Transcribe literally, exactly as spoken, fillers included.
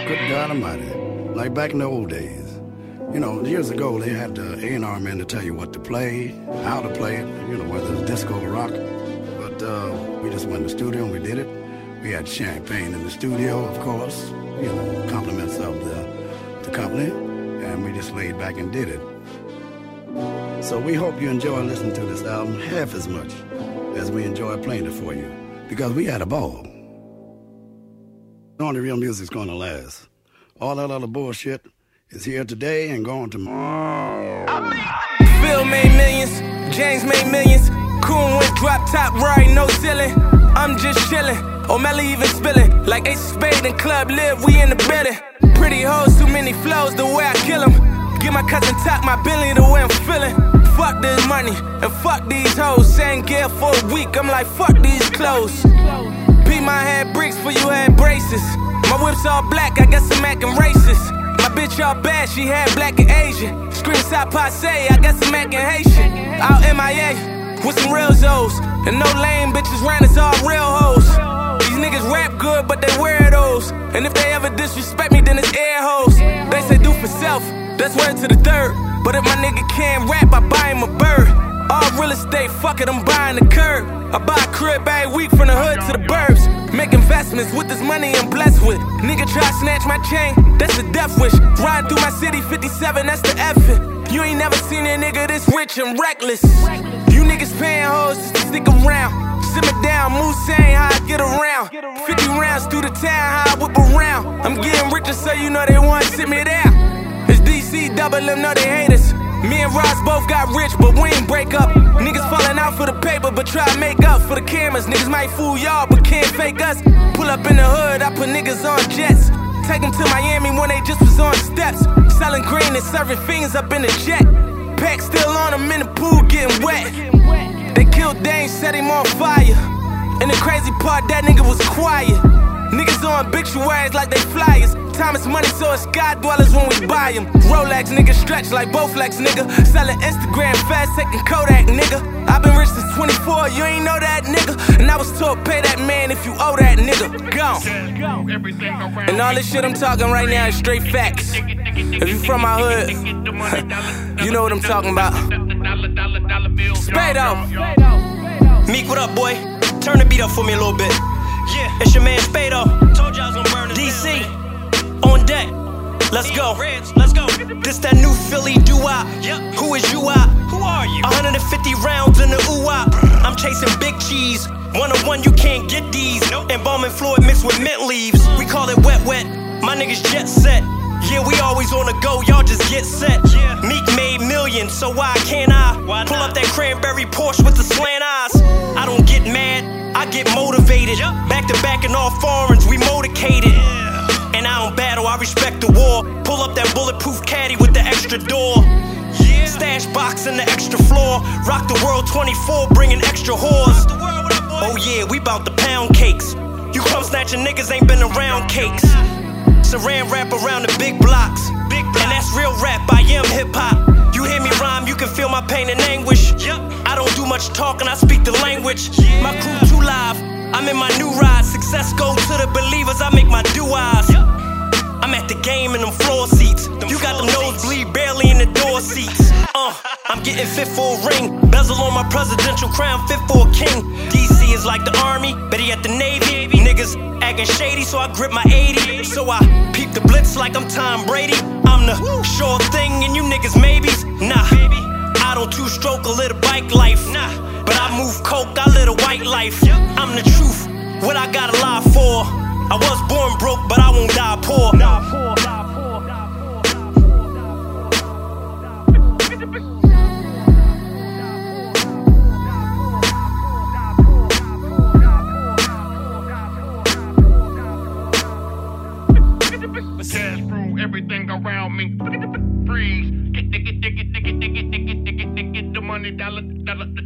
Good God Almighty. Like back in the old days. You know, years ago, they had the A and R men to tell you what to play, how to play it, you know, whether it's disco or rock. But uh, we just went in the studio and we did it. We had champagne in the studio, of course, you know, compliments of the, the company, and we just laid back and did it. So we hope you enjoy listening to this album half as much as we enjoy playing it for you, because we had a ball. Only real music's gonna last. All that other bullshit is here today and gone tomorrow. Phil made millions, James made millions. Coon went drop top, right, no ceiling. I'm just chillin', O'Malley even spillin'. Like Ace of Spade and Club Live, we in the building. Pretty hoes, too many flows, the way I kill 'em. Give my cousin Top my Bentley the way I'm feeling. Fuck this money and fuck these hoes. Same gear for a week, I'm like fuck these clothes. P my had bricks for you had braces. My whip's all black, I guess I'm acting racist. My bitch all bad, she had black and Asian. Scream South Passe, I guess I'm acting Haitian. Out M I A with some real Zoes. And no lame bitches round, it's all real hoes. These niggas rap good, but they weirdos. And if they ever disrespect me, then it's air hoes. They say do for self, that's word to the third. But if my nigga can't rap, I buy him a bird. All real estate, fuck it, I'm buying the curb. I buy a crib every week from the hood to the burbs. Make investments with this money I'm blessed with. Nigga try to snatch my chain, that's a death wish. Riding through my city, fifty-seven, that's the effort. You ain't never seen a nigga this rich and reckless. You niggas paying hoes just to stick around. Simmer down, Moose saying how I get around. fifty rounds through the town, how I whip around. I'm getting richer so you know they want to sit me down. It's D C, double them, know they hate us. Me and Ross both got rich, but we ain't break up. Niggas falling out for the paper, but try to make up for the cameras. Niggas might fool y'all, but can't fake us. Pull up in the hood, I put niggas on jets. Take them to Miami when they just was on steps. Selling green and serving fiends up in the jet. Pack still on them in the pool getting wet. They killed Dane, set him on fire. And the crazy part, that nigga was quiet. Niggas on obituaries like they flyers. Time is money, so it's sky dwellers when we buy them. Rolex, nigga, stretch like Bowflex, nigga. Selling Instagram, fast taking Kodak, nigga. I've been rich since twenty-four, you ain't know that, nigga. And I was told, pay that man if you owe that, nigga. Gone. And all this shit I'm talking right now is straight facts. If you from my hood, you know what I'm talking about. Spado. Meek, what up, boy? Turn the beat up for me a little bit. Yeah, it's your man Spado. Told y'all I was gonna burn D C, on deck. Let's go. Let's go. This that new Philly doo-wop. Yep. Who is you out? Who are you? one hundred fifty rounds in the ooh-wop. I'm chasing big cheese. One on one, you can't get these. Nope. Embalming fluid mixed with mint leaves. We call it wet wet. My niggas jet set. Yeah, we always on the go, y'all just get set. Yeah. Meek made millions, so why can't I? Why pull up that cranberry Porsche with the slant eyes? I don't get mad, I get motivated. Yep. Back to back in all foreigns, we motivated. Yeah. And I don't battle, I respect the war. Pull up that bulletproof caddy with the extra door. Yeah. Stash box in the extra floor. Rock the world twenty-four, bringing extra whores. World, up, oh yeah, we bout the pound cakes. You come snatching niggas ain't been around cakes. Saran wrap around the big blocks. Big blocks. And that's real rap, I am hip-hop. You hear me rhyme, you can feel my pain and anguish. Yep. I don't do much talking, I speak the language. Yeah. My crew too live, I'm in my new ride. Success goes to the believers, I make my do-eyes. Yep. I'm at the game in them floor seats. Them you got them nosebleed barely in the door seats. Uh, I'm getting fit for a ring. Bezel on my presidential crown, fit for a king. D C is like the army, Betty at the Navy. Niggas acting shady, so I grip my eighty. So I peep the blitz like I'm Tom Brady. I'm the sure thing and you niggas maybes. Nah, I don't two-stroke or live a bike life. Nah, but I move coke, I live a white life. I'm the truth, what I gotta lie for. I was born broke, but I won't die poor. Everything around me freeze. Get, get, get, get, get, get, get, get, get, get, get the money, dollar, dollar.